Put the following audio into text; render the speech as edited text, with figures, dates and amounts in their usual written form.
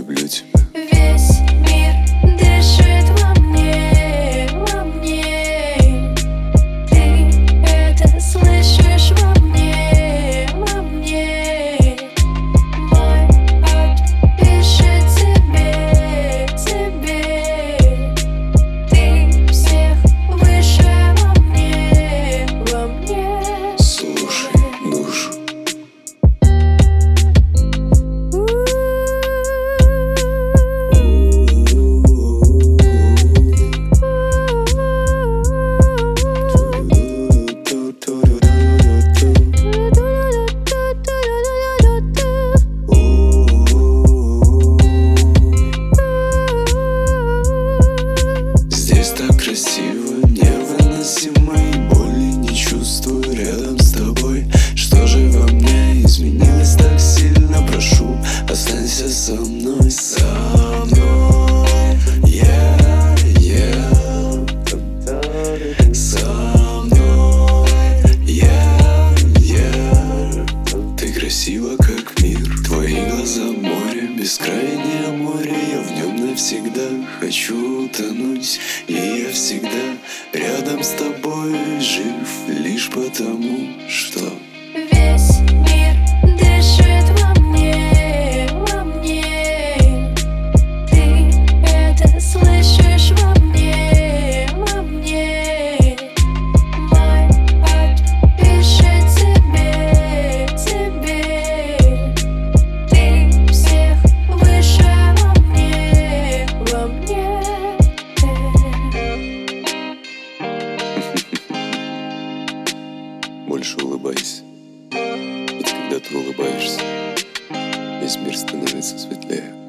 люблю тебя. Весь мир дышит во мне, во мне. Ты это слышишь во мне, во мне. Мой рот пишет тебе, тебе. Ты всех выше во мне, во мне. Слушай душу. Здесь так красиво, невыносимо, и боли не чувствую рядом с тобой. Что же во мне изменилось так сильно? Прошу, останься со мной, со мной. Yeah, yeah. Со мной. Yeah, yeah. Ты красива, как мир. Твои глаза море, бескрайнее море. Я в нем навсегда хочу утонуть. И я всегда рядом с тобой, жив лишь потому, что Весь мир дышит во мне, во мне. Ты это слышишь во мне, во мне. Мой рот пишет тебе, тебе. Ты всех выше во мне, во мне. больше улыбайся. Ведь когда ты улыбаешься, весь мир становится светлее.